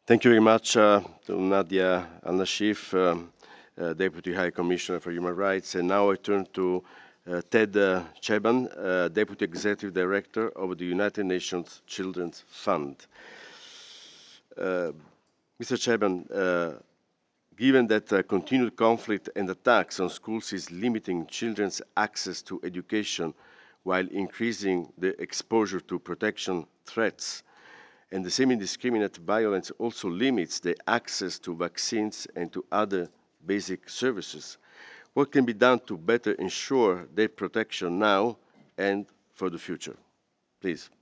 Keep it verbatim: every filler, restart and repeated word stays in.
Thank you very much uh, to Nadia Al-Nashif, um, uh, Deputy High Commissioner for Human Rights. And now I turn to uh, Ted uh, Cheban, uh, Deputy Executive Director of the United Nations Children's Fund. Uh, Mister Cheban, uh, given that uh, continued conflict and attacks on schools is limiting children's access to education while increasing the exposure to protection threats, and the semi-indiscriminate violence also limits the access to vaccines and to other basic services. What can be done to better ensure their protection now and for the future? Please.